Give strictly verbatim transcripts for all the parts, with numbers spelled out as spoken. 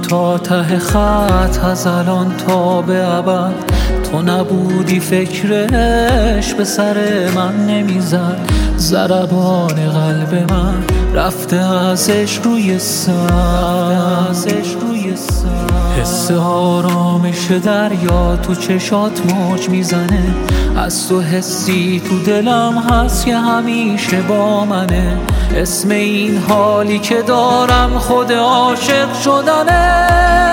تا ته خط، از الان تا به ابد. تو نبودی فکرش به سر من نمیزد، ضربان قلب من رفته ازش روی سر، روی سر. حس آرامش دریا تو چشات موج میزنه، از تو حسی تو دلم هست که همیشه با منه. اسم این حالی که دارم خود عاشق شدنه.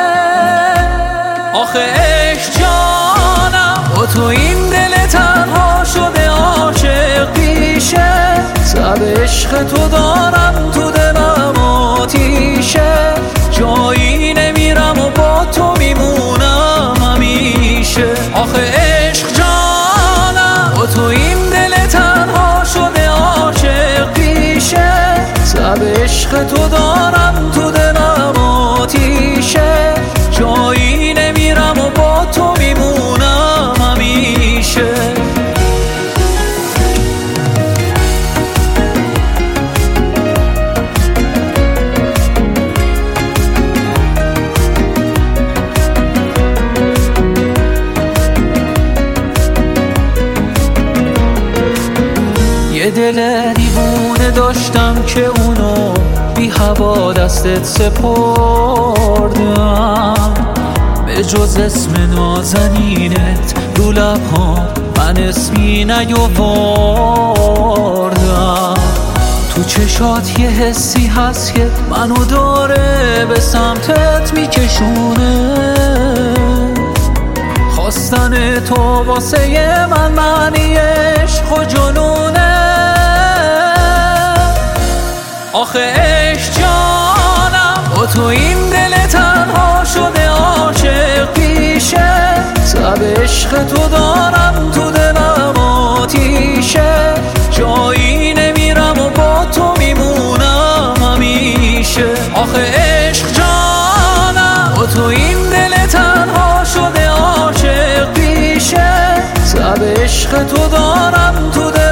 آخه عشق جانم با تو این دل تنها شده عاشق پیشه. سب عشق تو دارم تو دلم آتیشه، جایی نمیرم و با تو میمونم همیشه. آخه عشق جانم با تو این دل تنها شده عاشق پیشه. سب عشق تو دارم تو دلم آتیشه، جایی نمیرم و با تو میمونم همیشه. یه دل دیوونه داشتم که اونو بی هوا دستت سپردم، به جز اسم نازنینت رو لبهام من اسمی نیاوردم. تو چشات یه حسی هست که منو داره به سمتت میکشونه، خواستن تو واسه من معنی عشق و جنونه. آخه عشق جانم با تو این دل تنها شده عاشق پیشه. سب عشق تو دارم تو دلم آتیشه، جایی نمیرم و با تو میمونم همیشه. آخه عشق جانم با تو این دل تنها شده عاشق پیشه. سب عشق تو دارم تو دلم